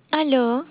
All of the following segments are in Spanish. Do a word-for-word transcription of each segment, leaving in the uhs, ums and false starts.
Aló,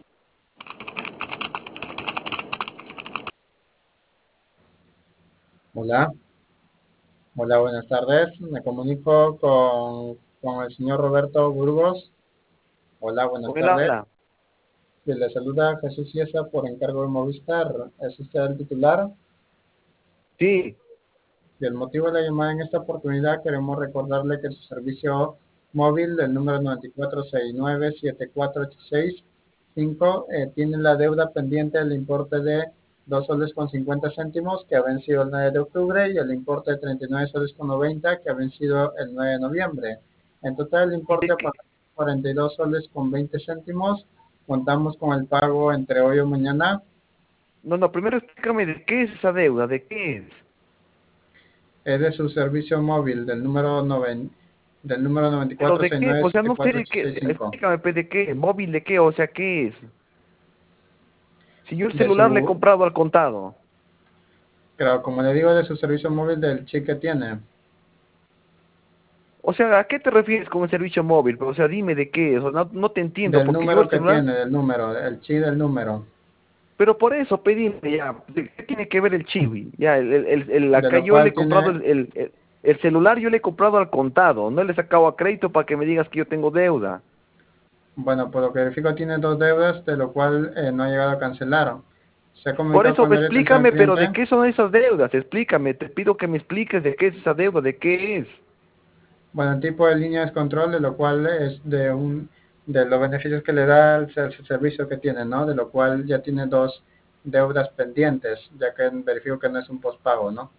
Hola, hola, buenas tardes. Me comunico con, con el señor Roberto Burgos. Hola, buenas Con él tardes. habla. Sí, le saluda Jesús Ciesa por encargo de Movistar. ¿Es usted el titular? Sí, Y el motivo de la llamada en esta oportunidad queremos recordarle que su servicio móvil del número nueve cuatro seis nueve siete cuatro ocho seis cinco eh, tiene la deuda pendiente del importe de dos soles con cincuenta céntimos que ha vencido el nueve de octubre y el importe de treinta y nueve soles con noventa que ha vencido el nueve de noviembre. En total el ¿y de importe a qué? pagar cuarenta y dos soles con veinte céntimos. Contamos con el pago entre hoy o mañana. No, no, primero explícame de qué es esa deuda, de qué es. Es de su servicio móvil del número nueve, del número nueve Pero cuatro de seis qué, nueve o sea, siete no sé cuatro de ocho seis qué, cinco explícame pues, de qué, móvil de qué, o sea, qué es. Si yo el de celular le he su, comprado al contado. claro, como le digo, de su servicio móvil del chip que tiene, O sea, ¿a qué te refieres con el servicio móvil? Pero, o sea, dime de qué es, o no, no te entiendo, del porque yo número el que celular, tiene, del número, el chip del número, pero por eso pedime ya, ¿de qué tiene que ver el chibi? Ya, el, el, el, el- de acá lo yo le cual he comprado tiene, el, el, el- el celular, yo le he comprado al contado, no le he sacado a crédito para que me digas que yo tengo deuda. bueno, por lo que verifico tiene dos deudas, de lo cual eh, no ha llegado a cancelar. Se ha Por comunicado eso, con pues, la atención al explícame, pero ¿de cliente. qué son esas deudas? Explícame, te pido que me expliques de qué es esa deuda, de qué es. Bueno, el tipo de línea de control, de lo cual es de un de los beneficios que le da el, ser- el servicio que tiene, ¿no? De lo cual ya tiene dos deudas pendientes, ya que verifico que no es un postpago, ¿no?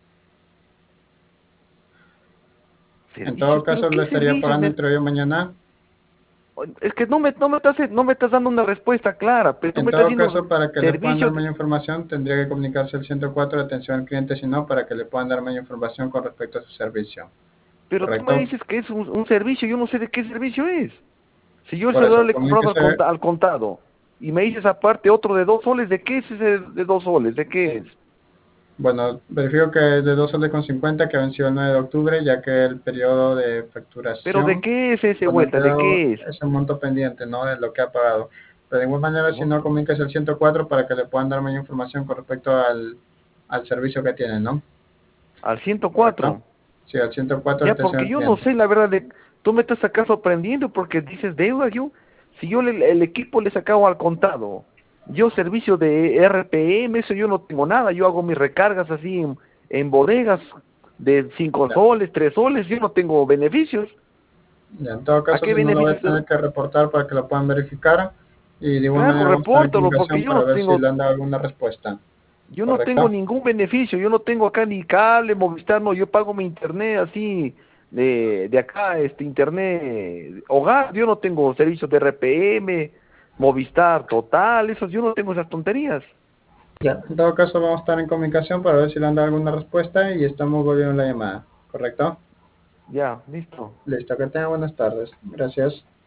En todo Servicios, pero caso, lo ¿qué estaría servicios? pagando Me- entre hoy y mañana. Es que no me, no me estás, no me estás dando una respuesta clara, pero tú En me estás todo diciendo caso, para que le puedan dar servicios, mayor información, tendría que comunicarse al ciento cuatro de atención al cliente, si no, para que le puedan dar mayor información con respecto a su servicio. pero tú me ¿Correcto? dices que es un, un servicio, yo no sé de qué servicio es. Si yo el Por celular eso, le he comprado al, comuníquese. conta- al contado y me dices aparte otro de dos soles, ¿de qué es ese de dos soles? ¿De qué es? Bueno, verifico que es de dos soles con cincuenta que venció el nueve de octubre, ya que el periodo de Pero ¿de facturación, qué es ese bueno, vuelta? ¿De quedó qué es? ese monto pendiente, ¿no? De lo que ha pagado. Pero de igual manera, si no, comuníquese al ciento cuatro para que le puedan dar mayor información con respecto al, al servicio que tienen, ¿no? Al ciento ¿Correcto? cuatro. Sí, al ciento cuatro de Ya, atención porque al yo no cliente. sé la verdad de, tú me estás acá sorprendiendo porque dices deuda, yo, si yo le- el equipo le sacaba al contado, yo servicio de R P M, eso yo no tengo nada, yo hago mis recargas así en, en bodegas de cinco Ya. soles, tres soles, yo no tengo beneficios. Ya, en todo ¿A caso, qué si no lo voy beneficios a te tener doy? que reportar para que lo puedan verificar y de igual Claro, manera vamos a estar en repórtalo, porque comunicación yo para no ver si tengo, le han dado alguna respuesta. yo no tengo ¿Correcto? ningún beneficio, yo no tengo acá ni cable, Movistar, no, yo pago mi internet así de, de acá, este internet hogar, yo no tengo servicios de R P M, Movistar total, esos, yo no tengo esas tonterías. Ya, en todo caso vamos a estar en comunicación para ver si le han dado alguna respuesta y estamos volviendo la llamada. ¿Correcto? Ya, listo. Listo, que tenga buenas tardes. Gracias.